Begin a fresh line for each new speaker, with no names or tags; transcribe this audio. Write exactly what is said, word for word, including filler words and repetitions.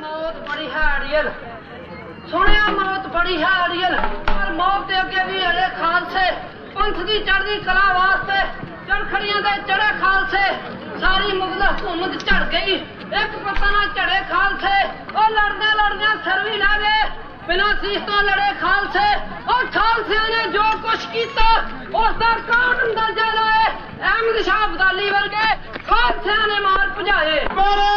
मौत बड़ी है अड़ियल, सुनिया मौत बड़ी है अड़ियल, पर मौत के अगे भी अड़े खालसे, पंथ की चढ़ती कला वास्ते चरखड़ियां दे चढ़े खालसे, सारी मुगल हुकूमत झड़ गई, एक पता ना झड़े खालसे, और लड़ने लड़ने सिर भी लै गए, बिना सीस तो लड़े खालसे, और खालसिया ने जो कुछ किया उसका काट अंदाजा लाए, अहमद शाह अब्दाली वर्गे खालसिया ने मार भजाए।